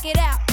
check it out.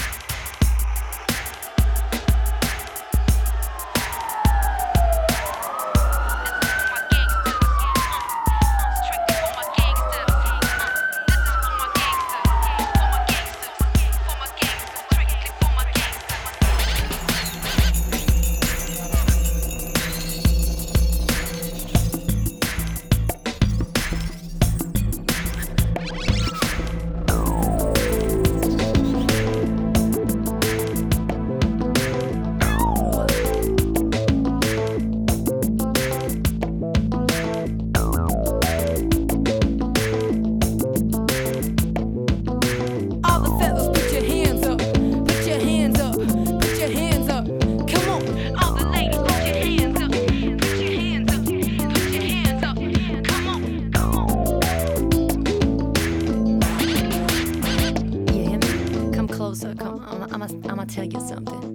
I'ma tell you something.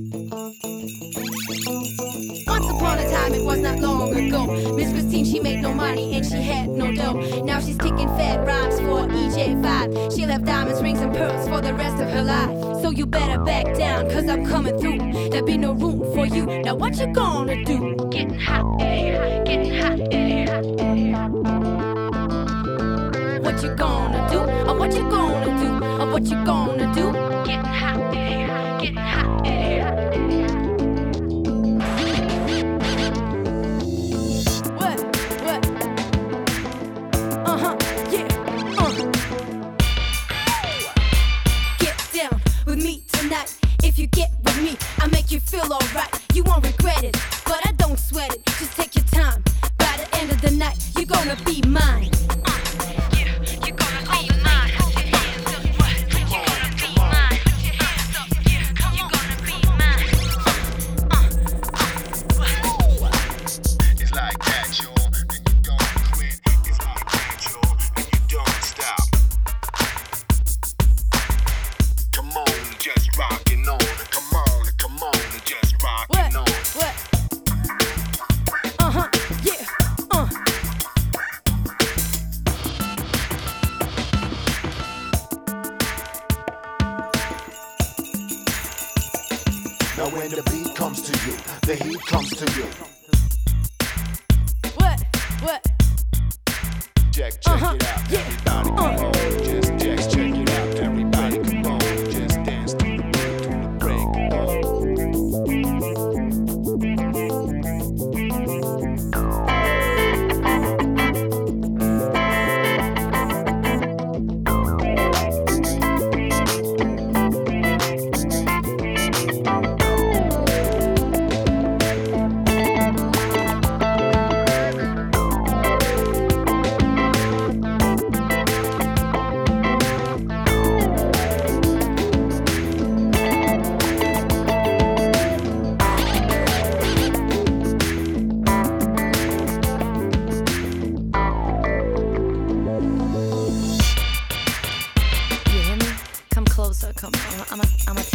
Once upon a time, it was not long ago, Miss Christine, she made no money and she had no dough. Now she's kicking fat rhymes for EJ5. She'll have diamonds, rings and pearls for the rest of her life. So you better back down, cause I'm coming through. There'll be no room for you. Now what you gonna do? Getting hot, getting hot, what you gonna do? Or what you gonna do? Or what you gonna do? Getting hot, getting hot. What? Yeah. Get down with me tonight. If you get with me, I'll make you feel alright. You won't regret it, but I don't sweat it. Just take your time. By the end of the night, you're gonna be mine. Now when the beat comes to you, the heat comes to you. What? Check it out, everybody come on. Just check it out, everybody come on. Just dance to the beat, to the break of dawn. Come closer, come on. I'ma